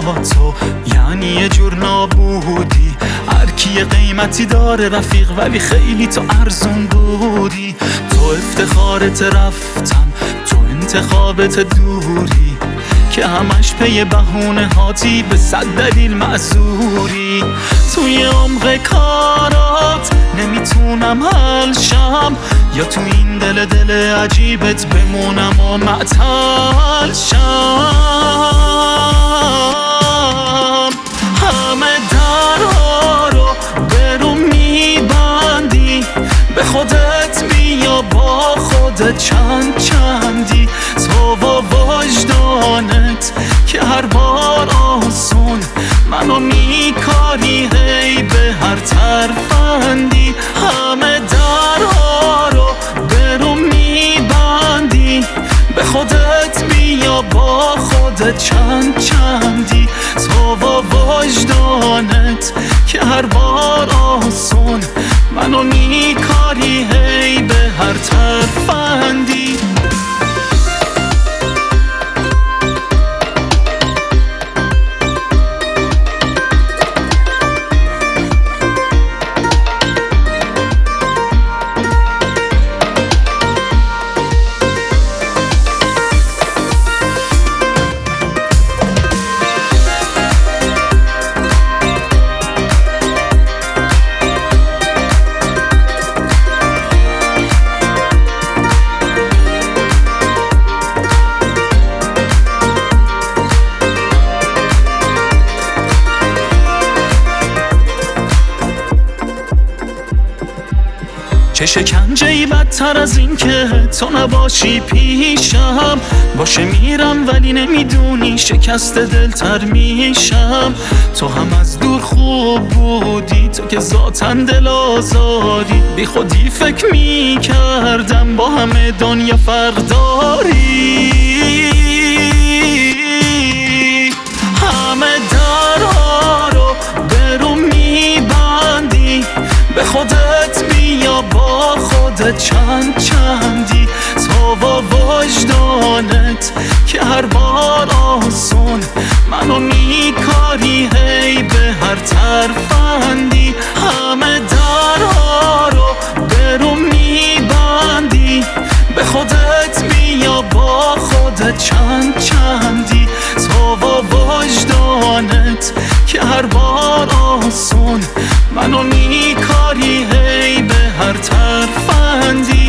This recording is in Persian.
تو یعنی یه جور نابودی. هر کی یه قیمتی داره رفیق، ولی خیلی تو ارزون بودی. تو افتخارت رفتن، تو انتخابت دوری، که همش پی بهونه هاتی، به 100 دلیل معذوری. توی عمق کارات نمیتونم حل شم، یا تو این دل عجیبت بمونم و معطل شم. همه درها رو برو میبندی، به خودت بیا با خودت چند چندی. تو و وجدانت که هر بار آسون منو میکاری، هی به هر طرفندی. همه درها رو برو میبندی، به خودت بیا با خودت چند چندی. تو و وجدانت که هر بار آسون منو میکاری، هی به هر طرفندی. چه شکنجه‌ای بدتر از این که تو نباشی پیشم. باشه میرم ولی نمیدونی شکست دلتر میشم. تو هم از دور خوب بودی، تو که ذاتاً دل آزاری. بی خودی فکر میکردم با همه دنیا فرق داری. همه درها رو برو میبندی، به خودت بیا با خودت چند چندی. تو و وجدانت که هر بار آسون منو میکاری، هی به هر طرفندی. همه درها رو برو میبندی، به خودت بیا با خودت چند چندی. تو و وجدانت که هر بار آسون منو میکاری، هی به هر طرفندی.